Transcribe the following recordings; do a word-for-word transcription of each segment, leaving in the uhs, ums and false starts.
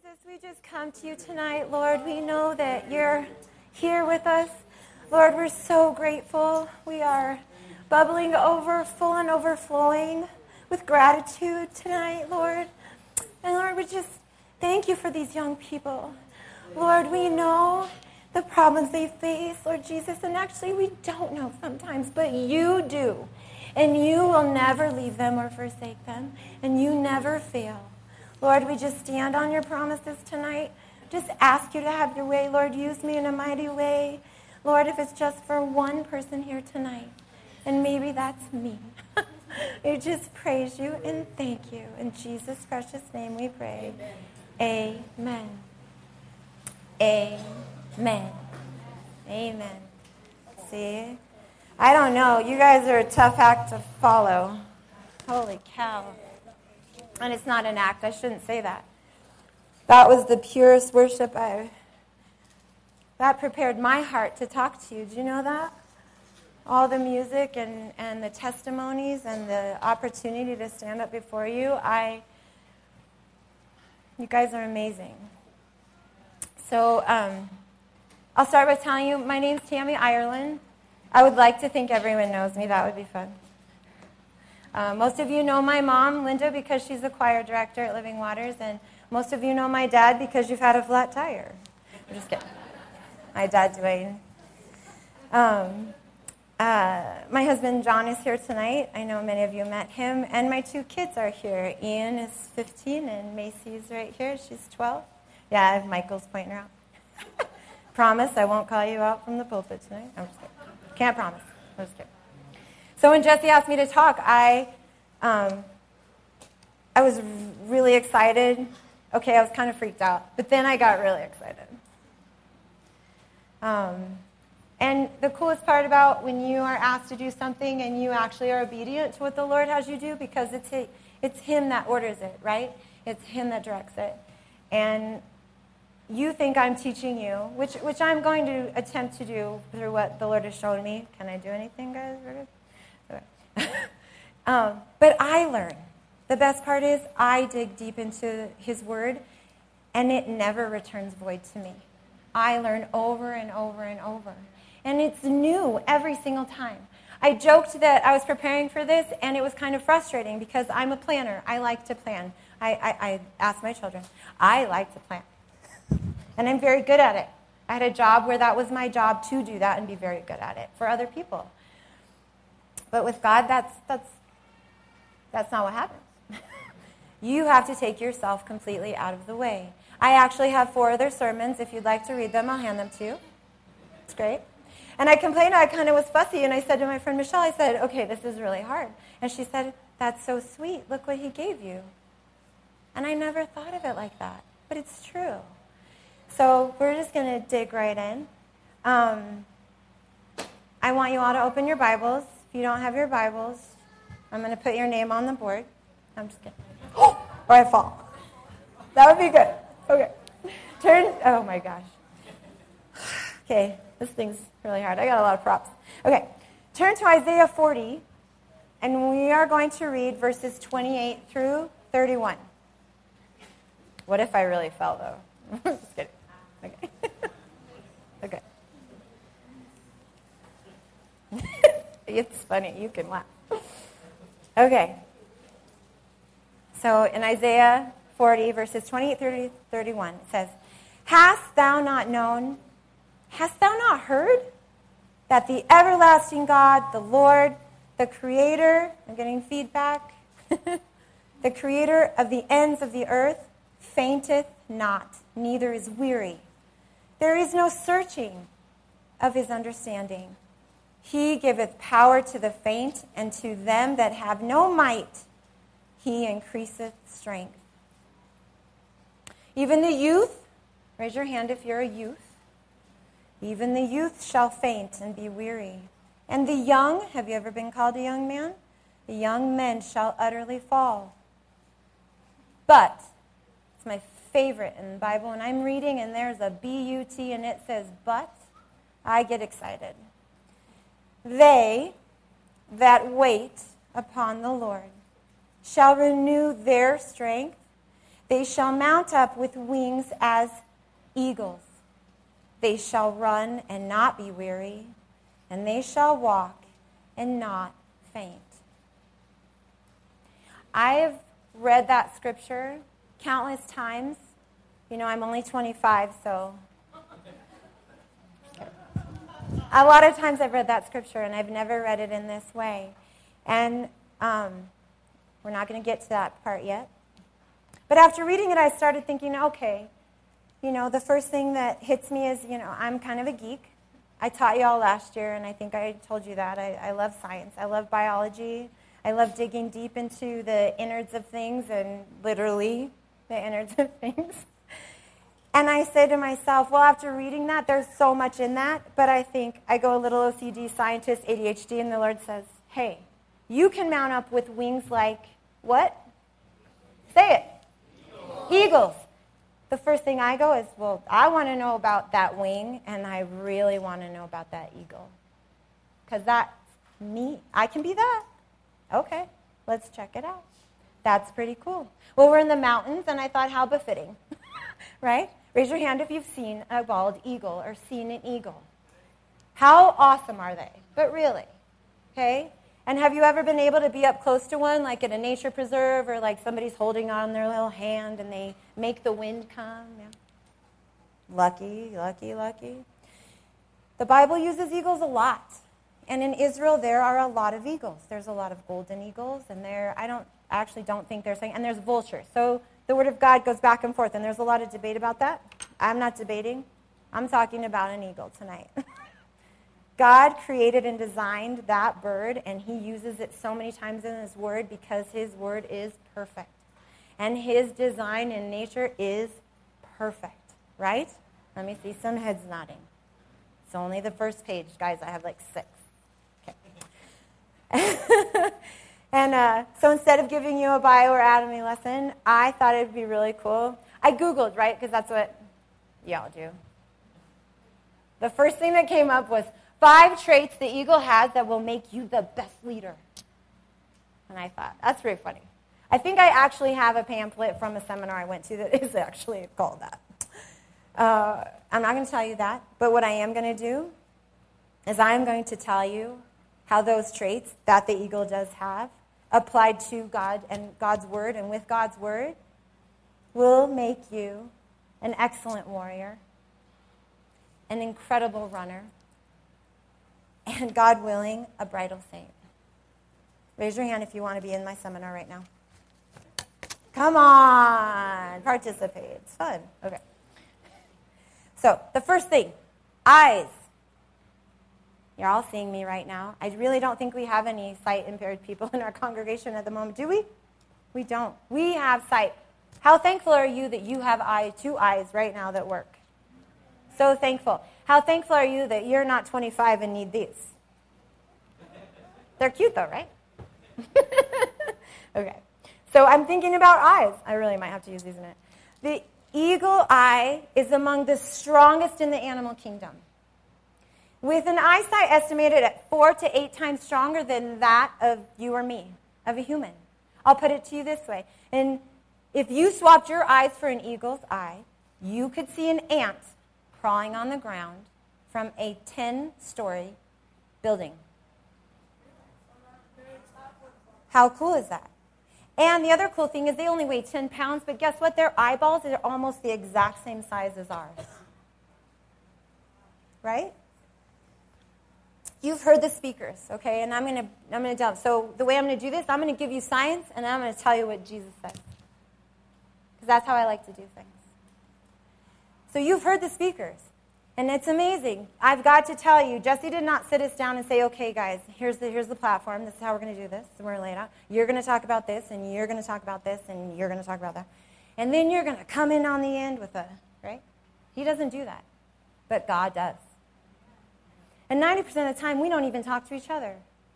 Jesus, we just come to you tonight, Lord. We know that you're here with us. Lord, we're so grateful. We are bubbling over, full and overflowing with gratitude tonight, Lord. And Lord, we just thank you for these young people. Lord, we know the problems they face, Lord Jesus, and actually we don't know sometimes, but you do. And you will never leave them or forsake them, and you never fail. Lord, we just stand on your promises tonight. Just ask you to have your way. Lord, use me in a mighty way. Lord, if it's just for one person here tonight, and maybe that's me, we just praise you and thank you. In Jesus' precious name we pray. Amen. Amen. Amen. Amen. See? I don't know. You guys are a tough act to follow. Holy cow. And it's not an act. I shouldn't say that. That was the purest worship I... That prepared my heart to talk to you. Do you know that? All the music and, and the testimonies and the opportunity to stand up before you, I... You guys are amazing. So, um, I'll start by telling you, my name's Tammy Ireland. I would like to think everyone knows me. That would be fun. Uh, most of you know my mom, Linda, because she's the choir director at Living Waters, and most of you know my dad because you've had a flat tire. I'm just kidding. My dad, Dwayne. Um, uh, my husband, John, is here tonight. I know many of you met him, and my two kids are here. Ian is fifteen, and Macy's right here. She's twelve. Yeah, Michael's pointing her out. Promise I won't call you out from the pulpit tonight. I'm just kidding. Can't promise. I'm just kidding. So when Jesse asked me to talk, I um, I was really excited. Okay, I was kind of freaked out, but then I got really excited. Um, and the coolest part about when you are asked to do something and you actually are obedient to what the Lord has you do, because it's it's Him that orders it, right? It's Him that directs it. And you think I'm teaching you, which which I'm going to attempt to do through what the Lord has shown me. Can I do anything, guys? Okay. um, but I learn. The best part is I dig deep into His Word, and it never returns void to me. I learn over and over and over. And it's new every single time. I joked that I was preparing for this, and it was kind of frustrating because I'm a planner. I like to plan. I, I, I ask my children, I like to plan. And I'm very good at it. I had a job where that was my job to do that and be very good at it for other people. But with God, that's that's that's not what happens. You have to take yourself completely out of the way. I actually have four other sermons. If you'd like to read them, I'll hand them to you. It's great. And I complained I kind of was fussy, and I said to my friend Michelle, I said, okay, this is really hard. And she said, that's so sweet. Look what He gave you. And I never thought of it like that. But it's true. So we're just going to dig right in. Um, I want you all to open your Bibles. If you don't have your Bibles, I'm going to put your name on the board. I'm just kidding. Or I fall. That would be good. Okay. Turn. Oh, my gosh. Okay. This thing's really hard. I got a lot of props. Okay. Turn to Isaiah forty, and we are going to read verses twenty-eight through thirty-one. What if I really fell, though? I'm just kidding. Okay. Okay. It's funny. You can laugh. Okay. So in Isaiah forty, verses twenty-eight through thirty-one, it says, Hast thou not known, hast thou not heard, that the everlasting God, the Lord, the Creator, I'm getting feedback, the Creator of the ends of the earth, fainteth not, neither is weary. There is no searching of His understanding. He giveth power to the faint, and to them that have no might, He increaseth strength. Even the youth, raise your hand if you're a youth, even the youth shall faint and be weary. And the young, have you ever been called a young man? The young men shall utterly fall. But, it's my favorite in the Bible, when I'm reading and there's a B U T and it says but, I get excited. They that wait upon the Lord shall renew their strength. They shall mount up with wings as eagles. They shall run and not be weary, and they shall walk and not faint. I've read that scripture countless times. You know, I'm only twenty-five, so a lot of times I've read that scripture, and I've never read it in this way. And um, we're not going to get to that part yet. But after reading it, I started thinking, okay, you know, the first thing that hits me is, you know, I'm kind of a geek. I taught you all last year, and I think I told you that. I, I love science. I love biology. I love digging deep into the innards of things, and literally the innards of things. And I say to myself, well, after reading that, there's so much in that. But I think I go a little O C D, scientist, A D H D, and the Lord says, hey, you can mount up with wings like what? Say it. Eagles. Eagles. The first thing I go is, well, I want to know about that wing, and I really want to know about that eagle. Because that's me. I can be that. Okay, let's check it out. That's pretty cool. Well, we're in the mountains, and I thought, how befitting, right? Raise your hand if you've seen a bald eagle or seen an eagle. How awesome are they? But really, okay? And have you ever been able to be up close to one, like at a nature preserve, or like somebody's holding on their little hand and they make the wind come? Yeah. Lucky, lucky, lucky. The Bible uses eagles a lot. And in Israel, there are a lot of eagles. There's a lot of golden eagles, and there, I don't actually don't think they're saying, and there's vultures. So the Word of God goes back and forth, and there's a lot of debate about that. I'm not debating. I'm talking about an eagle tonight. God created and designed that bird, and he uses it so many times in his word because his word is perfect. And his design in nature is perfect, right? Let me see some heads nodding. It's only the first page, guys. I have like six. Okay. And uh, so instead of giving you a bio or anatomy lesson, I thought it would be really cool. I Googled, right, because that's what y'all do. The first thing that came up was five traits the eagle has that will make you the best leader. And I thought, that's pretty funny. I think I actually have a pamphlet from a seminar I went to that is actually called that. Uh, I'm not going to tell you that, but what I am going to do is I am going to tell you how those traits that the eagle does have, applied to God and God's word and with God's word, will make you an excellent warrior, an incredible runner, and, God willing, a bridal saint. Raise your hand if you want to be in my seminar right now. Come on, participate. It's fun. Okay. So, the first thing, eyes. You're all seeing me right now. I really don't think we have any sight-impaired people in our congregation at the moment, do we? We don't. We have sight. How thankful are you that you have eye, two eyes right now that work? So thankful. How thankful are you that you're not twenty-five and need these? They're cute though, right? Okay. So I'm thinking about eyes. I really might have to use these in a minute. The eagle eye is among the strongest in the animal kingdom, with an eyesight estimated at four to eight times stronger than that of you or me, of a human. I'll put it to you this way. And if you swapped your eyes for an eagle's eye, you could see an ant crawling on the ground from a ten-story building. How cool is that? And the other cool thing is they only weigh ten pounds, but guess what? Their eyeballs are almost the exact same size as ours. Right? You've heard the speakers, okay? And I'm going to I'm going to jump. So the way I'm going to do this, I'm going to give you science, and I'm going to tell you what Jesus said. Because that's how I like to do things. So you've heard the speakers, and it's amazing. I've got to tell you, Jesse did not sit us down and say, okay, guys, here's the here's the platform. This is how we're going to do this. And we're going to lay it out. You're going to talk about this, and you're going to talk about this, and you're going to talk about that. And then you're going to come in on the end with a, right? He doesn't do that, but God does. And ninety percent of the time, we don't even talk to each other.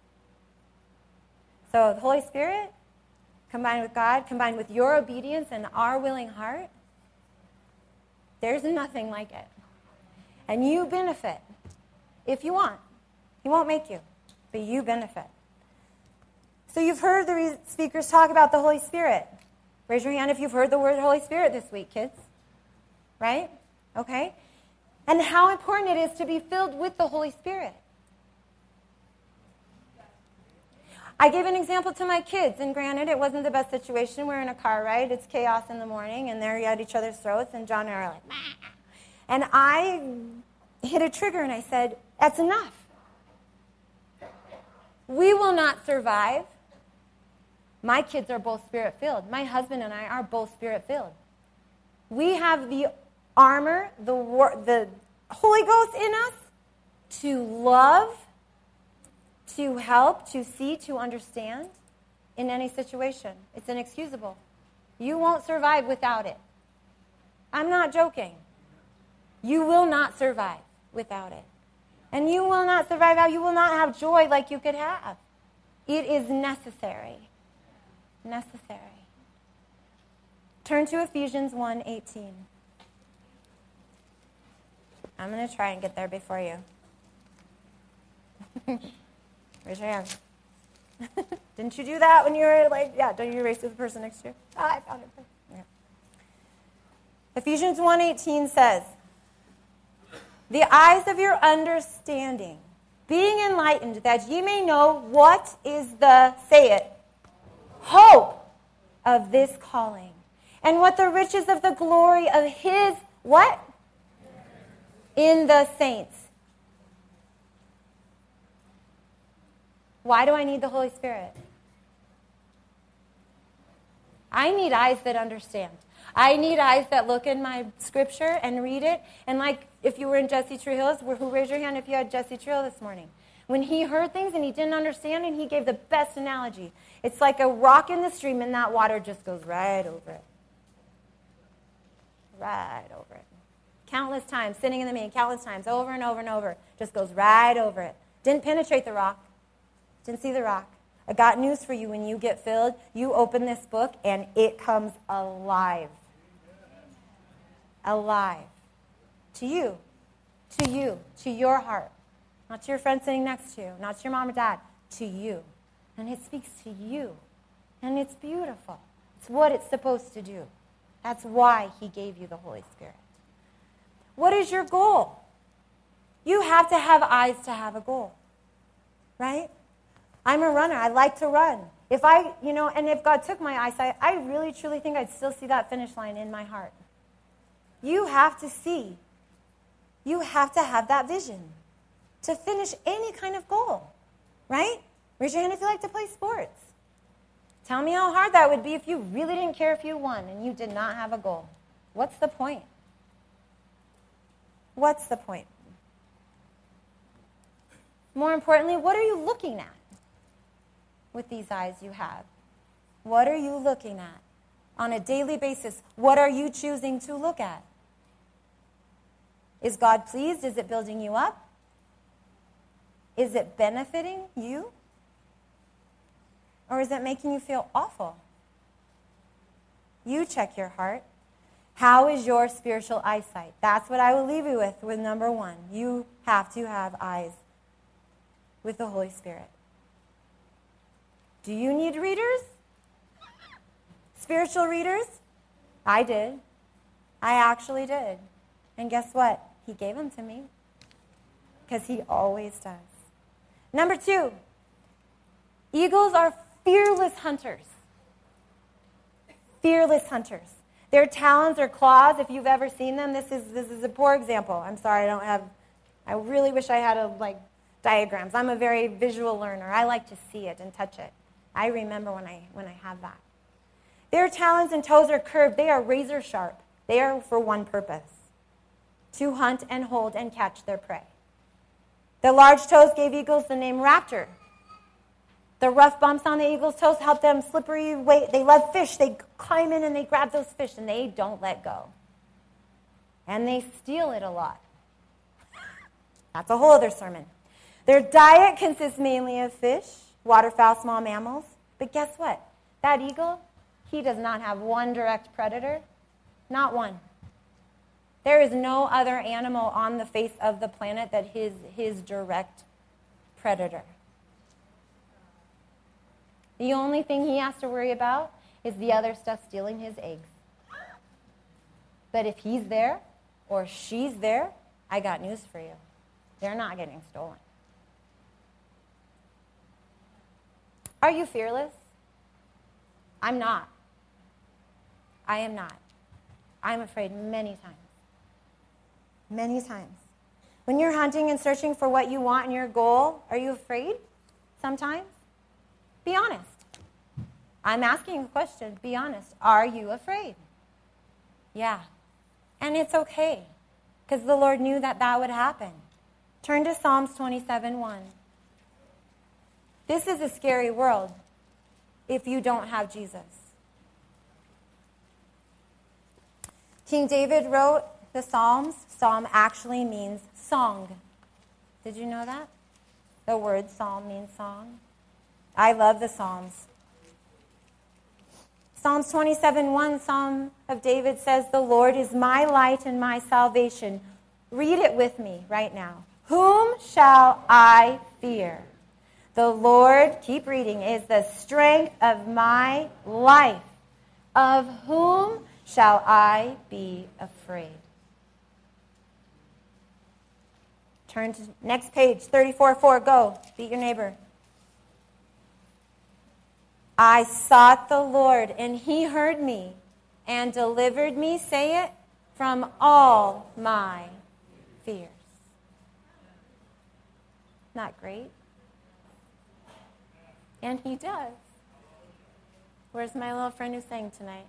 So the Holy Spirit, combined with God, combined with your obedience and our willing heart, there's nothing like it. And you benefit if you want. He won't make you, but you benefit. So you've heard the speakers talk about the Holy Spirit. Raise your hand if you've heard the word Holy Spirit this week, kids. Right? Okay? And how important it is to be filled with the Holy Spirit. I gave an example to my kids, and granted, it wasn't the best situation. We're in a car ride. It's chaos in the morning, and they're at each other's throats, and John and I are like, "Mah." And I hit a trigger, and I said, that's enough. We will not survive. My kids are both Spirit-filled. My husband and I are both Spirit-filled. We have the armor, the, the Holy Ghost in us to love, to help, to see, to understand in any situation. It's inexcusable. You won't survive without it. I'm not joking. You will not survive without it. And you will not survive out. You will not have joy like you could have. It is necessary. Necessary. Turn to Ephesians one eighteen. I'm going to try and get there before you. Raise your hand. Didn't you do that when you were like, yeah, don't you race with the person next to you? Ah, I found it. Yeah. Ephesians one eighteen says, the eyes of your understanding, being enlightened, that ye may know what is the, say it, hope of this calling, and what the riches of the glory of his, what? In the saints. Why do I need the Holy Spirit? I need eyes that understand. I need eyes that look in my scripture and read it. And like if you were in Jesse Trujillo's, who raised your hand if you had Jesse Trujillo this morning? When he heard things and he didn't understand, and he gave the best analogy. It's like a rock in the stream, and that water just goes right over it. Right over it. Countless times, sitting in the meeting, countless times, over and over and over. Just goes right over it. Didn't penetrate the rock. Didn't see the rock. I got news for you. When you get filled, you open this book, and it comes alive. Alive. To you. To you. To your heart. Not to your friend sitting next to you. Not to your mom or dad. To you. And it speaks to you. And it's beautiful. It's what it's supposed to do. That's why he gave you the Holy Spirit. What is your goal? You have to have eyes to have a goal. Right? I'm a runner. I like to run. If I, you know, and if God took my eyesight, I really, truly think I'd still see that finish line in my heart. You have to see. You have to have that vision to finish any kind of goal. Right? Raise your hand if you like to play sports. Tell me how hard that would be if you really didn't care if you won and you did not have a goal. What's the point? What's the point? More importantly, what are you looking at with these eyes you have? What are you looking at on a daily basis? What are you choosing to look at? Is God pleased? Is it building you up? Is it benefiting you? Or is it making you feel awful? You check your heart. How is your spiritual eyesight? That's what I will leave you with, with number one. You have to have eyes with the Holy Spirit. Do you need readers? Spiritual readers? I did. I actually did. And guess what? He gave them to me. Because he always does. Number two, eagles are fearless hunters. Fearless hunters. Their talons or claws, if you've ever seen them, this is this is a poor example. I'm sorry, I don't have, I really wish I had a, like diagrams. I'm a very visual learner. I like to see it and touch it. I remember when I when I have that. Their talons and toes are curved. They are razor sharp. They are for one purpose, to hunt and hold and catch their prey. The large toes gave eagles the name raptor. The rough bumps on the eagle's toes help them slippery weight. They love fish. They climb in and they grab those fish and they don't let go. And they steal it a lot. That's a whole other sermon. Their diet consists mainly of fish, waterfowl, small mammals. But guess what? That eagle, he does not have one direct predator. Not one. There is no other animal on the face of the planet that is his direct predator. The only thing he has to worry about Is the other stuff stealing his eggs? But if he's there or she's there, I got news for you. They're not getting stolen. Are you fearless? I'm not. I am not. I'm afraid many times. Many times. When you're hunting and searching for what you want and your goal, are you afraid sometimes? Be honest. I'm asking a question. Be honest. Are you afraid? Yeah. And it's okay, because the Lord knew that that would happen. Turn to Psalms twenty-seven one. This is a scary world if you don't have Jesus. King David wrote the Psalms. Psalm actually means song. Did you know that? The word psalm means song. I love the Psalms. Psalms twenty-seven one, Psalm of David says, "The Lord is my light and my salvation." Read it with me right now. Whom shall I fear? The Lord, keep reading, is the strength of my life. Of whom shall I be afraid? Turn to next page, thirty-four four. Go. Beat your neighbor. I sought the Lord, and he heard me and delivered me, say it, from all my fears. Not great? And he does. Where's my little friend who sang tonight?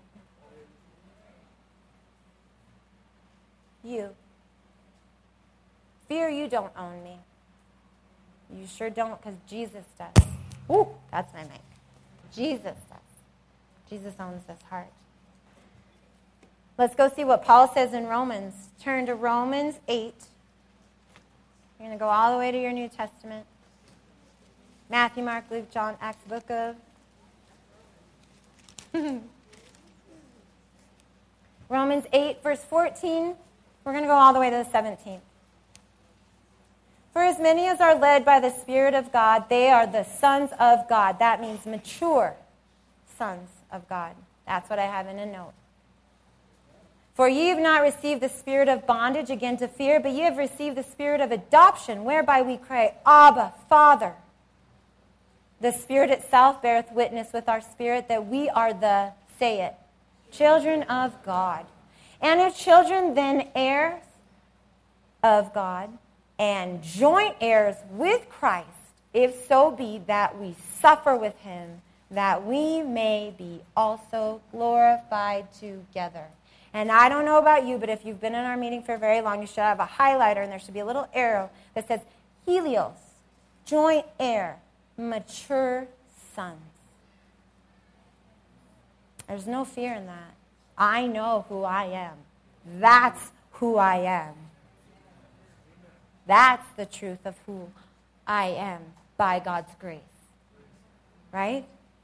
You. Fear, you don't own me. You sure don't, because Jesus does. Ooh, that's my mic. Jesus does. Jesus owns this heart. Let's go see what Paul says in Romans. Turn to Romans eight. You're going to go all the way to your New Testament. Matthew, Mark, Luke, John, Acts, book of. Romans eight, verse fourteen. We're going to go all the way to the seventeenth. For as many as are led by the Spirit of God, they are the sons of God. That means mature sons of God. That's what I have in a note. For ye have not received the spirit of bondage again to fear, but ye have received the spirit of adoption, whereby we cry, Abba, Father. The Spirit itself beareth witness with our spirit that we are the, say it, children of God. And if children, then heirs of God, and joint heirs with Christ, if so be that we suffer with him, that we may be also glorified together. And I don't know about you, but if you've been in our meeting for very long, you should have a highlighter, and there should be a little arrow that says, Helios, joint heir, mature sons. There's no fear in that. I know who I am. That's who I am. That's the truth of who I am by God's grace. Right?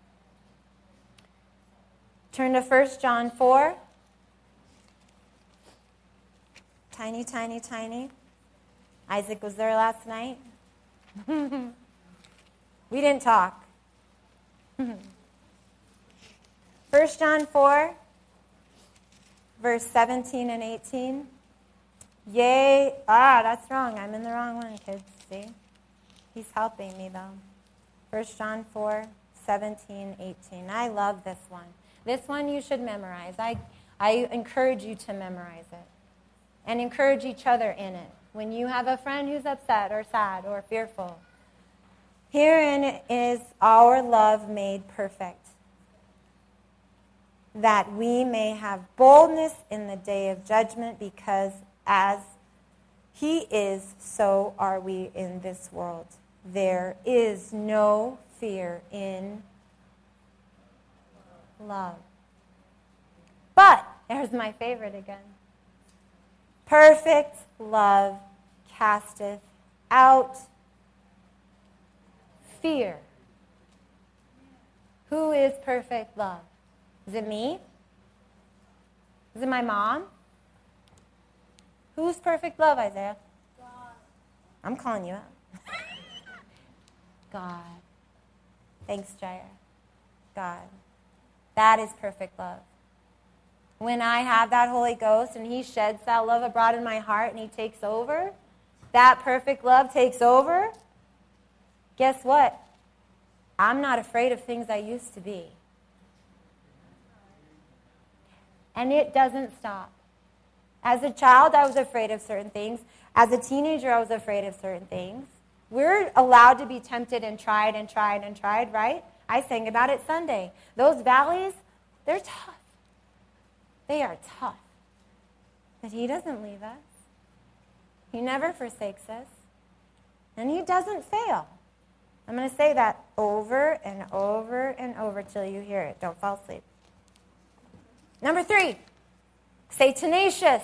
Turn to First John four. Tiny, tiny, tiny. Isaac was there last night. We didn't talk. First John four, verse seventeen and eighteen. Yea, ah, that's wrong. I'm in the wrong one, kids. See? He's helping me, though. First John four, seventeen, eighteen. I love this one. This one you should memorize. I, I encourage you to memorize it. And encourage each other in it. When you have a friend who's upset or sad or fearful. Herein is our love made perfect, that we may have boldness in the day of judgment, because as he is, so are we in this world. There is no fear in love. But, there's my favorite again. Perfect love casteth out fear. Who is perfect love? Is it me? Is it my mom? Who's perfect love, Isaiah? God. I'm calling you out. God. Thanks, Jair. God. That is perfect love. When I have that Holy Ghost and he sheds that love abroad in my heart and he takes over, that perfect love takes over, guess what? I'm not afraid of things I used to be. And it doesn't stop. As a child, I was afraid of certain things. As a teenager, I was afraid of certain things. We're allowed to be tempted and tried and tried and tried, right? I sang about it Sunday. Those valleys, they're tough. They are tough. But he doesn't leave us. He never forsakes us. And he doesn't fail. I'm going to say that over and over and over till you hear it. Don't fall asleep. Number three, say tenacious.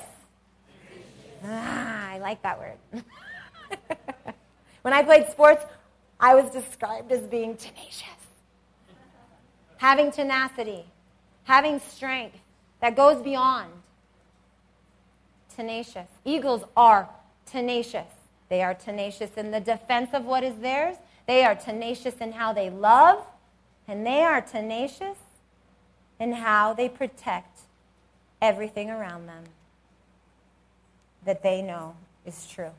Ah, I like that word. When I played sports, I was described as being tenacious. Having tenacity, having strength that goes beyond. Tenacious. Eagles are tenacious. They are tenacious in the defense of what is theirs. They are tenacious in how they love. And they are tenacious in how they protect everything around them that they know is true.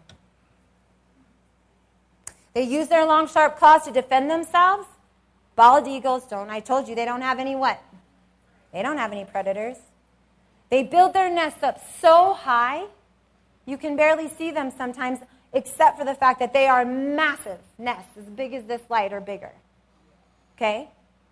They use their long, sharp claws to defend themselves. Bald eagles don't. I told you they don't have any what? They don't have any predators. They build their nests up so high, you can barely see them sometimes, except for the fact that they are massive nests, as big as this light or bigger. Okay?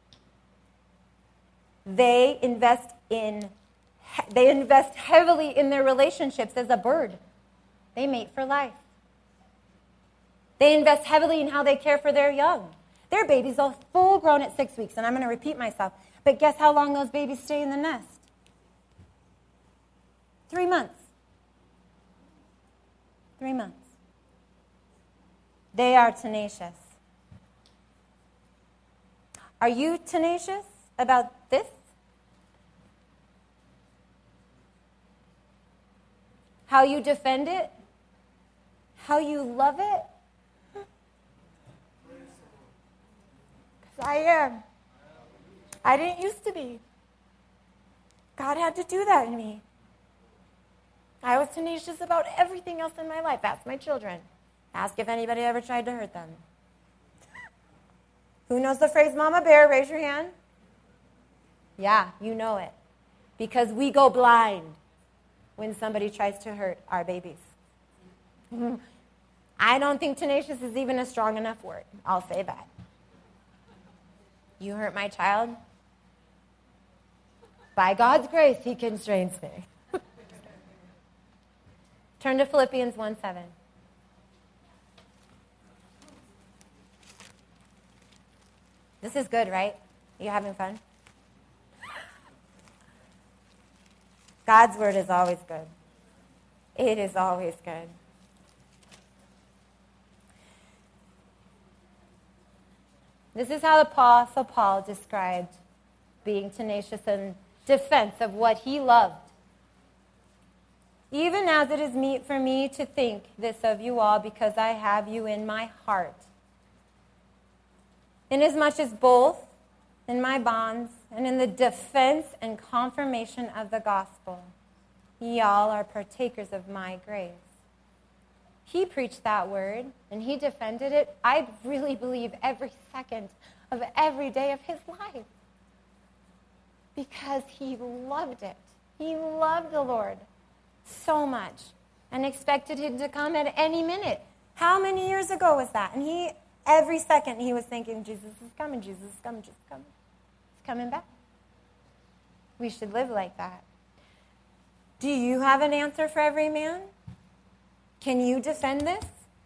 They invest in, they invest heavily in their relationships as a bird. They mate for life. They invest heavily in how they care for their young. Their babies are full grown at six weeks, and I'm going to repeat myself. But guess how long those babies stay in the nest? Three months. Three months. They are tenacious. Are you tenacious about this? How you defend it? How you love it? Because I am. I didn't used to be. God had to do that in me. I was tenacious about everything else in my life. Ask my children. Ask if anybody ever tried to hurt them. Who knows the phrase Mama Bear? Raise your hand. Yeah, you know it. Because we go blind when somebody tries to hurt our babies. I don't think tenacious is even a strong enough word. I'll say that. You hurt my child? By God's grace, he constrains me. Turn to Philippians one seven. This is good, right? You having fun? God's word is always good. It is always good. This is how the Apostle Paul described being tenacious in defense of what he loved. Even as it is meet for me to think this of you all, because I have you in my heart. Inasmuch as both in my bonds and in the defense and confirmation of the gospel, ye all are partakers of my grace. He preached that word, and he defended it, I really believe, every second of every day of his life. Because he loved it. He loved the Lord so much and expected him to come at any minute. How many years ago was that? And he, every second, he was thinking, Jesus is coming, Jesus is coming, Jesus is coming. He's coming back. We should live like that. Do you have an answer for every man? Can you defend this?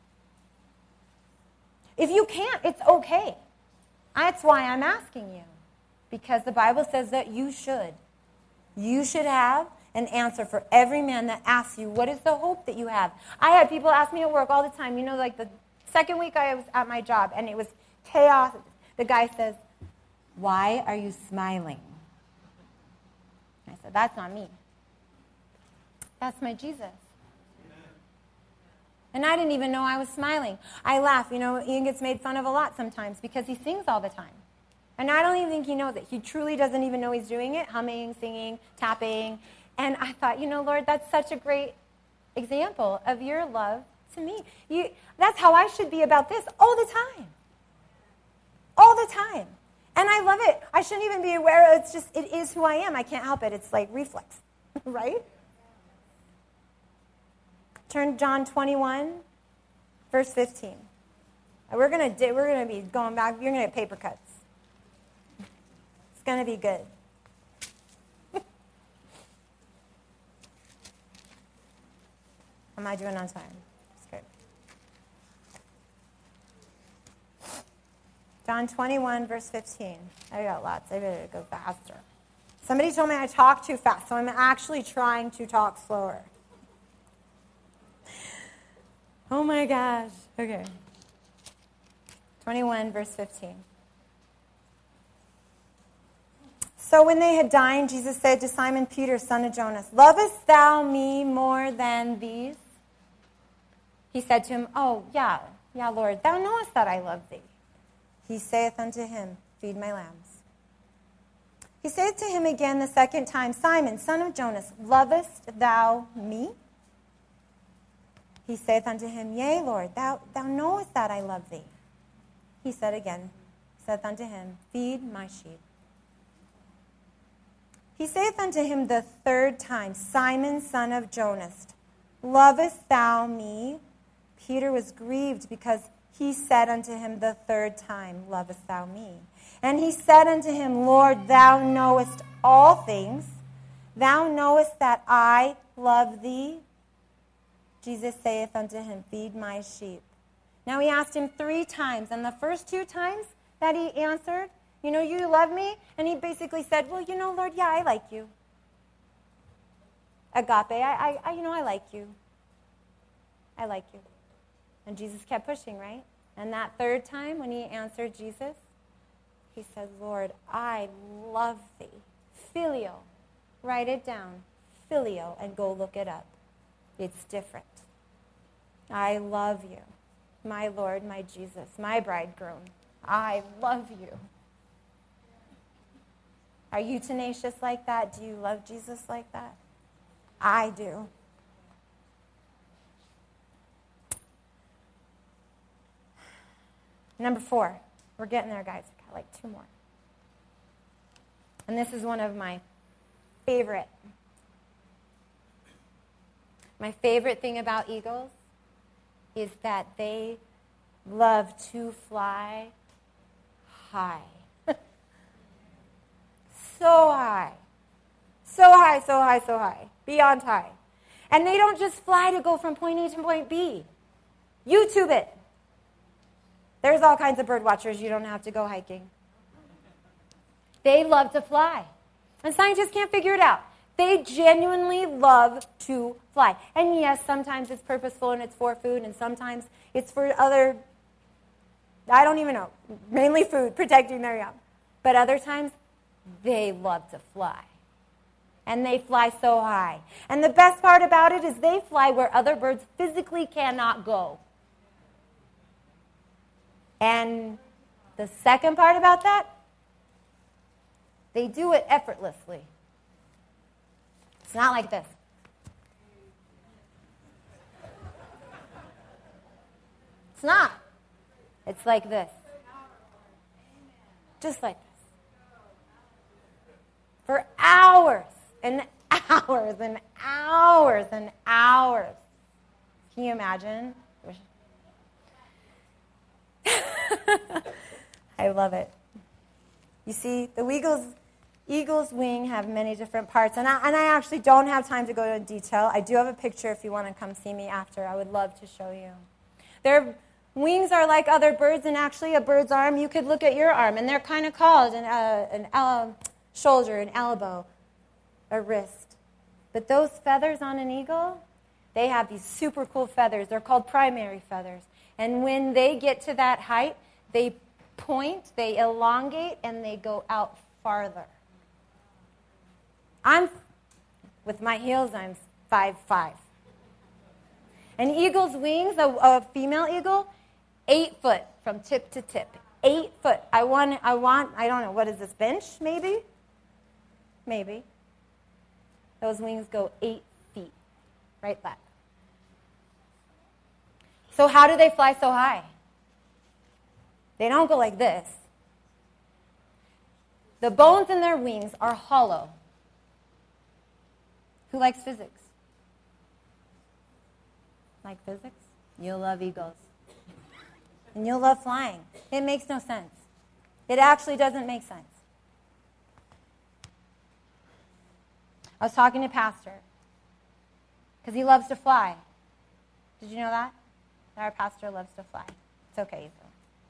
If you can't, it's okay. That's why I'm asking you. Because the Bible says that you should. You should have an answer for every man that asks you, what is the hope that you have? I had people ask me at work all the time. You know, like the second week I was at my job, and it was chaos. The guy says, why are you smiling? I said, that's not me. That's my Jesus. And I didn't even know I was smiling. I laugh. You know, Ian gets made fun of a lot sometimes because he sings all the time. And I don't even think he knows it. He truly doesn't even know he's doing it, humming, singing, tapping. And I thought, you know, Lord, that's such a great example of your love to me. You, that's how I should be about this all the time. All the time. And I love it. I shouldn't even be aware. It's just, it is who I am. I can't help it. It's like reflex, right? Turn to John twenty-one, verse fifteen. We're gonna do, we're gonna be going back. You're gonna get paper cuts. It's gonna be good. Am I doing on time? That's good. John twenty-one, verse fifteen. I got lots. I better go faster. Somebody told me I talk too fast, so I'm actually trying to talk slower. Oh my gosh. Okay. twenty-one, verse fifteen. So when they had dined, Jesus said to Simon Peter, son of Jonas, lovest thou me more than these? He said to him, oh, yeah, yeah, Lord, thou knowest that I love thee. He saith unto him, feed my lambs. He saith to him again the second time, Simon, son of Jonas, lovest thou me? He saith unto him, yea, Lord, thou, thou knowest that I love thee. He said again, saith unto him, feed my sheep. He saith unto him the third time, Simon, son of Jonas, lovest thou me? Peter was grieved because he said unto him the third time, lovest thou me? And he said unto him, Lord, thou knowest all things. Thou knowest that I love thee. Jesus saith unto him, feed my sheep. Now he asked him three times, and the first two times that he answered, you know, you love me? And he basically said, well, you know, Lord, yeah, I like you. Agape, I, I, you know, I like you. I like you. And Jesus kept pushing, right? And that third time when he answered Jesus, he said, Lord, I love thee. Filio. Write it down. Filio, and go look it up. It's different. I love you. My Lord, my Jesus, my bridegroom. I love you. Are you tenacious like that? Do you love Jesus like that? I do. Number four. We're getting there, guys. We've got like two more. And this is one of my favorite. My favorite thing about eagles is that they love to fly high. So high. So high, so high, so high. Beyond high. And they don't just fly to go from point A to point B. YouTube it. There's all kinds of bird watchers. You don't have to go hiking. They love to fly. And scientists can't figure it out. They genuinely love to fly. And yes, sometimes it's purposeful and it's for food, and sometimes it's for other, I don't even know, mainly food, protecting their young. But other times, they love to fly. And they fly so high. And the best part about it is they fly where other birds physically cannot go. And the second part about that, they do it effortlessly. It's not like this. It's not. It's like this. Just like this. For hours and hours and hours and hours. Can you imagine? I love it. You see, the eagle's, eagle's wing have many different parts. And I, and I actually don't have time to go into detail. I do have a picture if you want to come see me after. I would love to show you. Their wings are like other birds, and actually a bird's arm, you could look at your arm, and they're kind of called an, uh, an uh, shoulder, an elbow, a wrist. But those feathers on an eagle, they have these super cool feathers. They're called primary feathers. And when they get to that height, they point, they elongate, and they go out farther. I'm, with my heels, I'm five five. An eagle's wings, a, a female eagle, eight foot from tip to tip. eight foot. I want, I want, I don't know, what is this, bench, maybe? Maybe. Those wings go eight feet, right back. So how do they fly so high? They don't go like this. The bones in their wings are hollow. Who likes physics? Like physics? You'll love eagles. And you'll love flying. It makes no sense. It actually doesn't make sense. I was talking to Pastor because he loves to fly. Did you know that? Our pastor loves to fly. It's okay, though.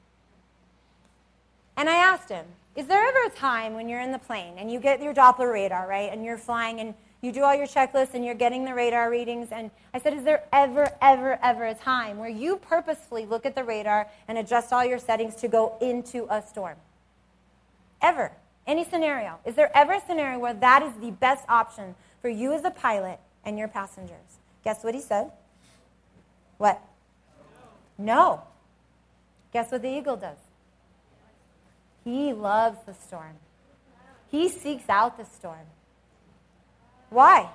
And I asked him, is there ever a time when you're in the plane and you get your Doppler radar, right, and you're flying and you do all your checklists and you're getting the radar readings, and I said, is there ever, ever, ever a time where you purposefully look at the radar and adjust all your settings to go into a storm? Ever. Any scenario. Is there ever a scenario where that is the best option for you as a pilot and your passengers? Guess what he said? What? No. Guess what the eagle does? He loves the storm. He seeks out the storm. Why?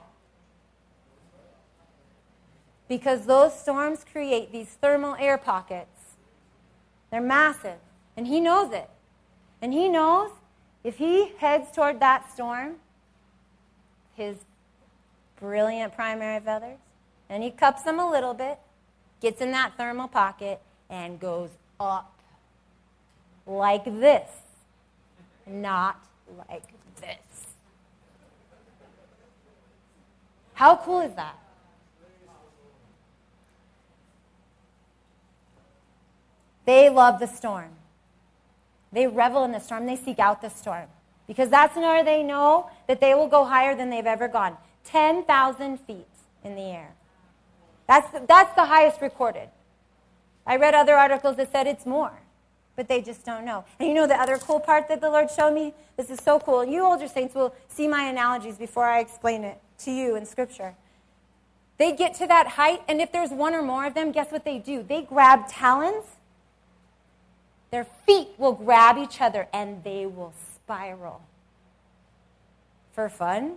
Because those storms create these thermal air pockets. They're massive. And he knows it. And he knows if he heads toward that storm, his brilliant primary feathers, and he cups them a little bit, gets in that thermal pocket, and goes up like this, not like this. How cool is that? They love the storm. They revel in the storm. They seek out the storm. Because that's where they know that they will go higher than they've ever gone. ten thousand feet in the air. That's the, that's the highest recorded. I read other articles that said it's more. But they just don't know. And you know the other cool part that the Lord showed me? This is so cool. And you older saints will see my analogies before I explain it to you in Scripture. They get to that height, and if there's one or more of them, guess what they do? They grab talons. Their feet will grab each other, and they will spiral. For fun?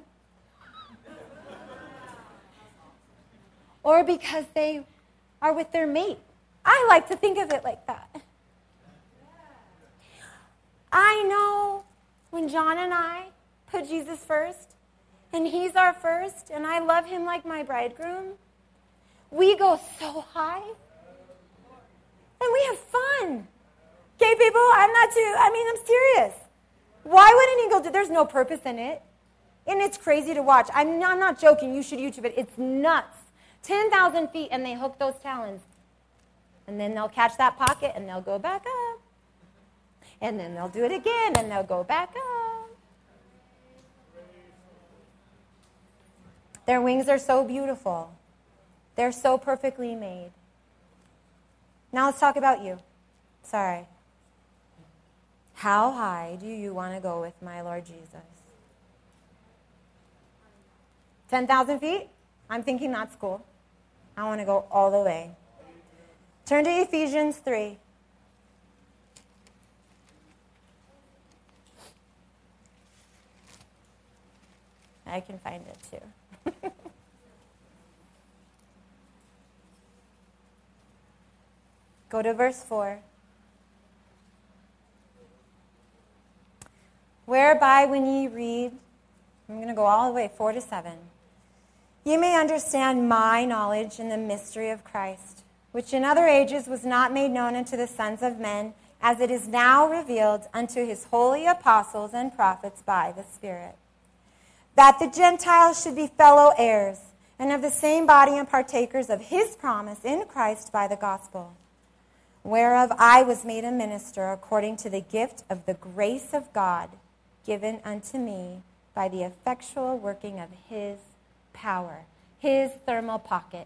Or because they are with their mate. I like to think of it like that. I know when John and I put Jesus first, and he's our first, and I love him like my bridegroom, we go so high, and we have fun. Okay, people, I'm not too, I mean, I'm serious. Why wouldn't he go do, there's no purpose in it. And it's crazy to watch. I'm not, I'm not joking, you should YouTube it. It's nuts. ten thousand feet, and they hook those talons. And then they'll catch that pocket, and they'll go back up. And then they'll do it again, and they'll go back up. Their wings are so beautiful. They're so perfectly made. Now let's talk about you. Sorry. How high do you want to go with my Lord Jesus? ten thousand feet? I'm thinking that's cool. I want to go all the way. Turn to Ephesians three. I can find it too. Go to verse four. Whereby when ye read, I'm going to go all the way, four to seven, ye may understand my knowledge in the mystery of Christ, which in other ages was not made known unto the sons of men, as it is now revealed unto his holy apostles and prophets by the Spirit, that the Gentiles should be fellow heirs, and of the same body and partakers of his promise in Christ by the gospel, whereof I was made a minister according to the gift of the grace of God given unto me by the effectual working of his power, his thermal pocket.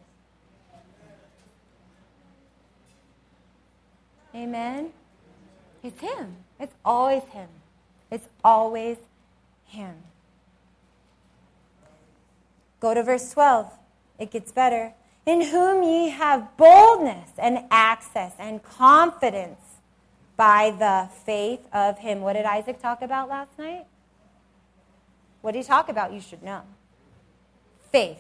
Amen? It's him. It's always him. It's always him. Go to verse twelve. It gets better. In whom ye have boldness and access and confidence by the faith of him. What did Isaac talk about last night? What did he talk about? You should know. Faith.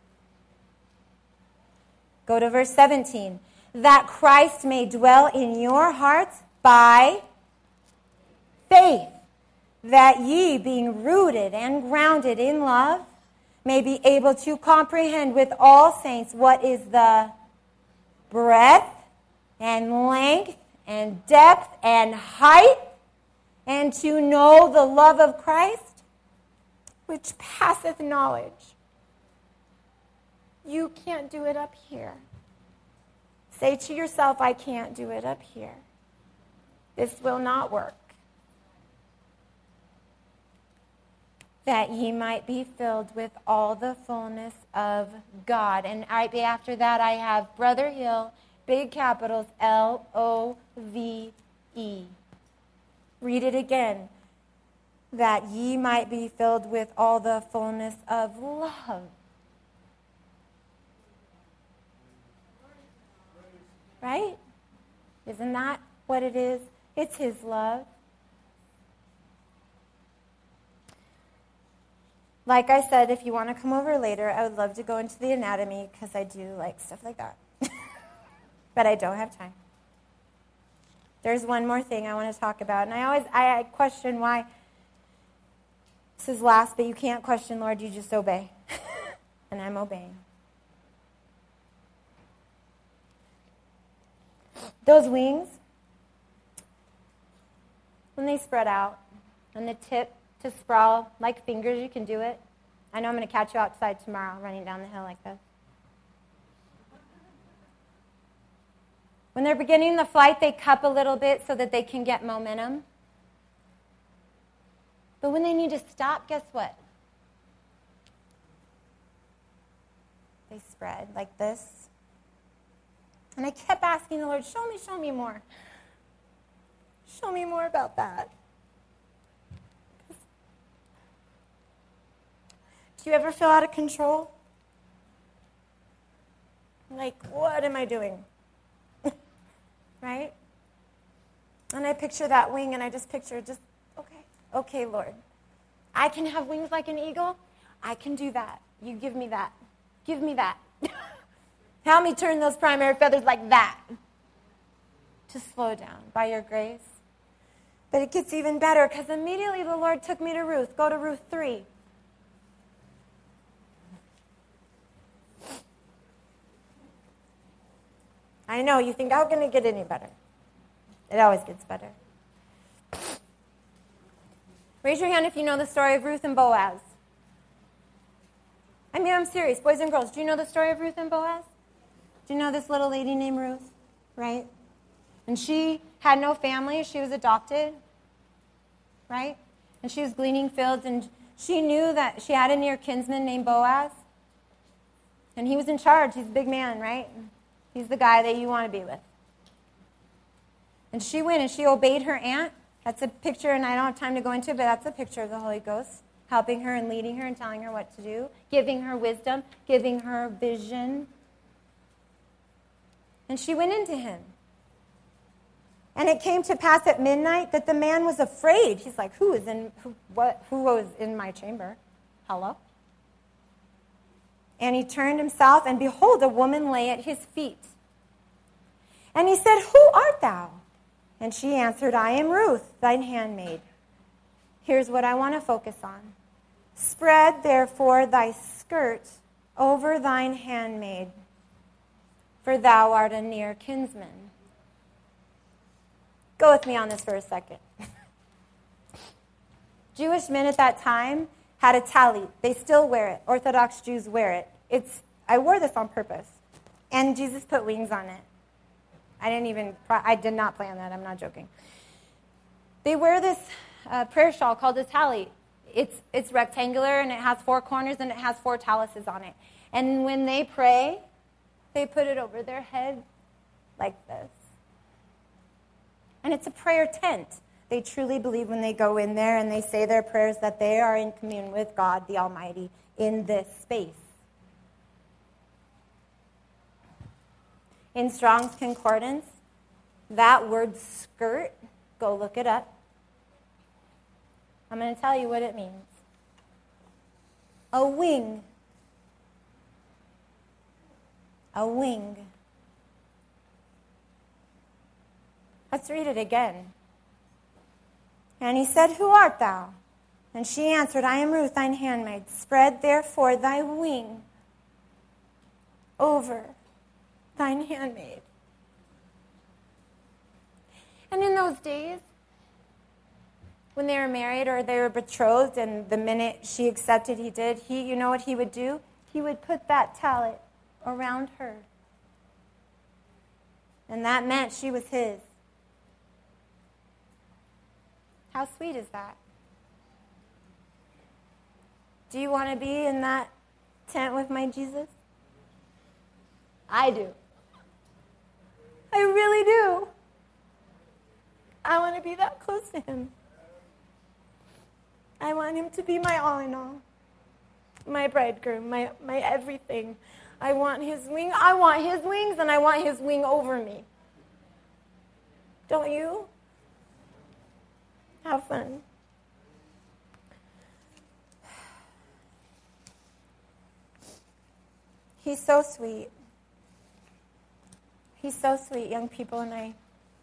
Go to verse seventeen. That Christ may dwell in your hearts by faith, that ye, being rooted and grounded in love, may be able to comprehend with all saints what is the breadth and length and depth and height, and to know the love of Christ, which passeth knowledge. You can't do it up here. Say to yourself, I can't do it up here. This will not work. That ye might be filled with all the fullness of God. And right after that, I have Brother Hill, big capitals, L O V E. Read it again. That ye might be filled with all the fullness of love. Right? Isn't that what it is? It's his love. Like I said, if you want to come over later, I would love to go into the anatomy because I do like stuff like that. But I don't have time. There's one more thing I want to talk about. And I always I, I question why this is last, but you can't question, Lord, you just obey. And I'm obeying. Those wings, when they spread out, and the tip to sprawl like fingers, you can do it. I know I'm going to catch you outside tomorrow running down the hill like this. When they're beginning the flight, they cup a little bit so that they can get momentum. But when they need to stop, guess what? They spread like this. And I kept asking the Lord, show me, show me more. Show me more about that. Do you ever feel out of control? Like, what am I doing? Right? And I picture that wing, and I just picture just, okay, okay, Lord. I can have wings like an eagle. I can do that. You give me that. Give me that. Help me turn those primary feathers like that. To slow down by your grace. But it gets even better because immediately the Lord took me to Ruth. Go to Ruth three. I know, you think, how can it get any better? It always gets better. Raise your hand if you know the story of Ruth and Boaz. I mean, I'm serious. Boys and girls, do you know the story of Ruth and Boaz? Do you know this little lady named Ruth? Right? And she had no family. She was adopted. Right? And she was gleaning fields, and she knew that she had a near kinsman named Boaz. And he was in charge. He's a big man, right? He's the guy that you want to be with. And she went and she obeyed her aunt. That's a picture, and I don't have time to go into it, but that's a picture of the Holy Ghost helping her and leading her and telling her what to do, giving her wisdom, giving her vision. And she went into him. And it came to pass at midnight that the man was afraid. He's like, who is in, who, what, who was in my chamber? Hello? And he turned himself, and behold, a woman lay at his feet. And he said, who art thou? And she answered, I am Ruth, thine handmaid. Here's what I want to focus on. Spread, therefore, thy skirt over thine handmaid, for thou art a near kinsman. Go with me on this for a second. Jewish men at that time had a talit. They still wear it. Orthodox Jews wear it. It's. I wore this on purpose. And Jesus put wings on it. I didn't even, I did not plan that. I'm not joking. They wear this uh, prayer shawl called a talit. It's, it's rectangular, and it has four corners, and it has four taluses on it. And when they pray, they put it over their head like this. And it's a prayer tent. They truly believe when they go in there and they say their prayers that they are in communion with God, the Almighty, in this space. In Strong's Concordance, That word skirt, go look it up. I'm going to tell you what it means. A wing. A wing. Let's read it again. And he said, "Who art thou?" And she answered, "I am Ruth, thine handmaid. Spread therefore thy wing over thine handmaid." And in those days, when they were married or they were betrothed, and the minute she accepted he did, he, you know what he would do? He would put that tallit around her. And that meant she was his. How sweet is that? Do you want to be in that tent with my Jesus? I do. I really do. I want to be that close to him. I want him to be my all in all, my bridegroom, my, my everything. I want his wing. I want his wings, and I want his wing over me. Don't you? Have fun. He's so sweet. He's so sweet, young people, and I,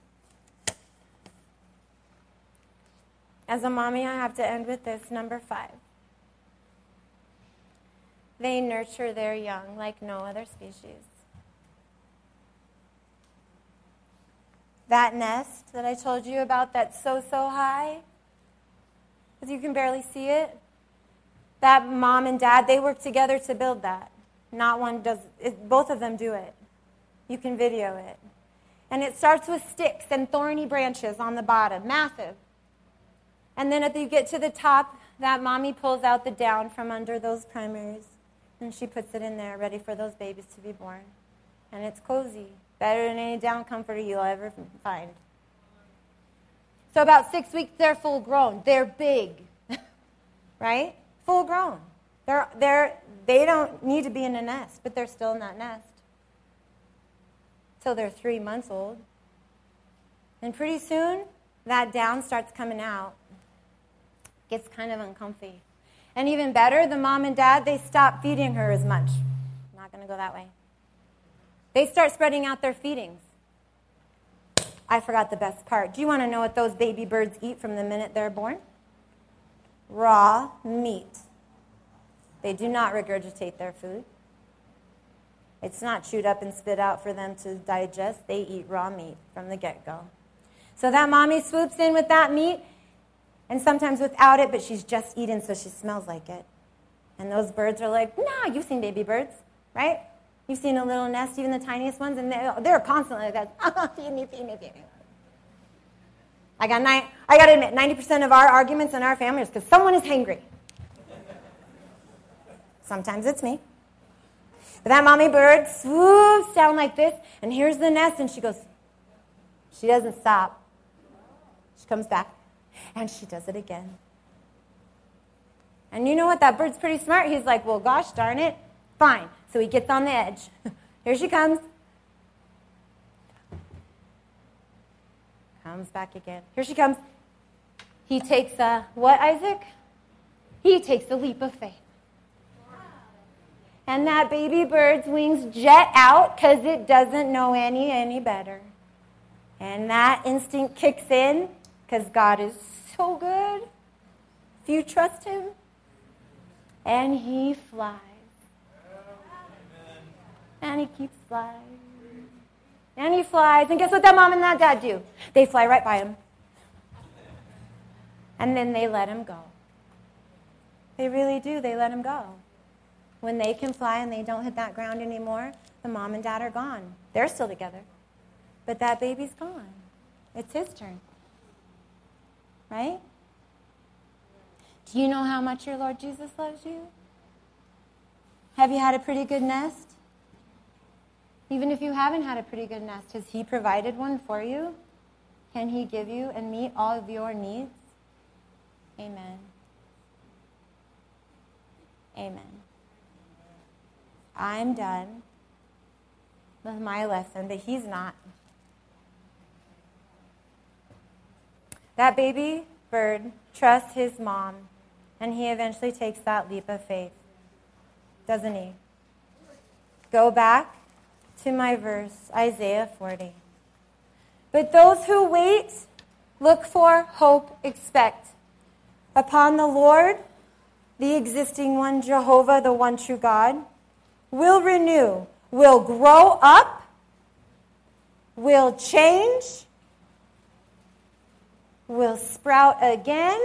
as a mommy, I have to end with this, number five. They nurture their young like no other species. That nest that I told you about that's so, so high, because you can barely see it, that mom and dad, they work together to build that. Not one does, it, both of them do it. You can video it. And it starts with sticks and thorny branches on the bottom, massive. And then if you get to the top, that mommy pulls out the down from under those primaries, and she puts it in there, ready for those babies to be born. And it's cozy, better than any down comforter you'll ever find. So about six weeks, they're full grown. They're big, right? Full grown. They're, they're, they don't need to be in a nest, but they're still in that nest. Till they're three months old. And pretty soon, that down starts coming out. Gets kind of uncomfy. And even better, the mom and dad, they stop feeding her as much. I'm not going to go that way. They start spreading out their feedings. I forgot the best part. Do you want to know what those baby birds eat from the minute they're born? Raw meat. They do not regurgitate their food. It's not chewed up and spit out for them to digest. They eat raw meat from the get-go. So that mommy swoops in with that meat, and sometimes without it, but she's just eating so she smells like it. And those birds are like, no, you've seen baby birds, right? You've seen a little nest, even the tiniest ones, and they're, they're constantly like that, oh, feed me, feed me, feed me. I got nine, I got to admit, ninety percent of our arguments in our family is because someone is hangry. Sometimes it's me. But that mommy bird swoops down like this, and here's the nest, and she goes, she doesn't stop. She comes back, and she does it again. And you know what? That bird's pretty smart. He's like, well, gosh darn it. Fine. So he gets on the edge. Here she comes. Comes back again. Here she comes. He takes a, what, Isaac? He takes a leap of faith. And that baby bird's wings jet out because it doesn't know any any better. And that instinct kicks in because God is so good. If you trust him. And he flies. And he keeps flying. And he flies. And guess what that mom and that dad do? They fly right by him. And then they let him go. They really do. They let him go. When they can fly and they don't hit that ground anymore, the mom and dad are gone. They're still together. But that baby's gone. It's his turn. Right? Do you know how much your Lord Jesus loves you? Have you had a pretty good nest? Even if you haven't had a pretty good nest, has he provided one for you? Can he give you and meet all of your needs? Amen. Amen. I'm done with my lesson, but he's not. That baby bird trusts his mom, and he eventually takes that leap of faith, doesn't he? Go back to my verse, Isaiah forty. But those who wait, look for, hope, expect upon the Lord, the existing one, Jehovah, the one true God, will renew, will grow up, will change, will sprout again.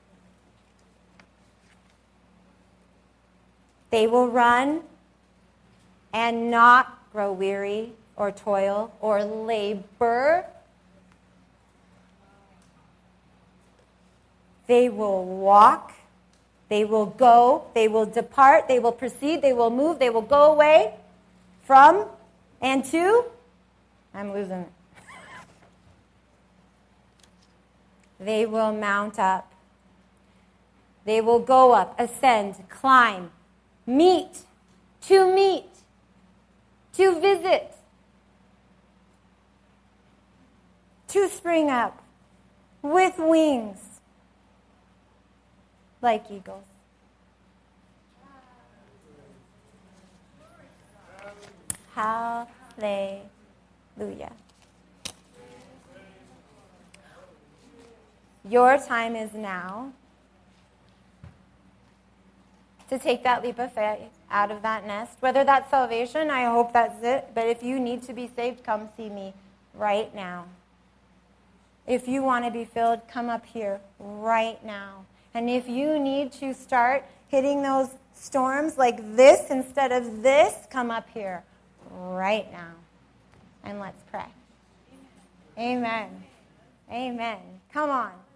They will run and not grow weary or toil or labor. They will walk. They will go. They will depart. They will proceed. They will move. They will go away from and to. I'm losing it. They will mount up. They will go up, ascend, climb, meet, to meet, to visit, to spring up with wings like eagles. Hallelujah. Your time is now to take that leap of faith out of that nest. Whether that's salvation, I hope that's it. But if you need to be saved, come see me right now. If you want to be filled, come up here right now. And if you need to start hitting those storms like this instead of this, come up here right now. And let's pray. Amen. Amen. Come on.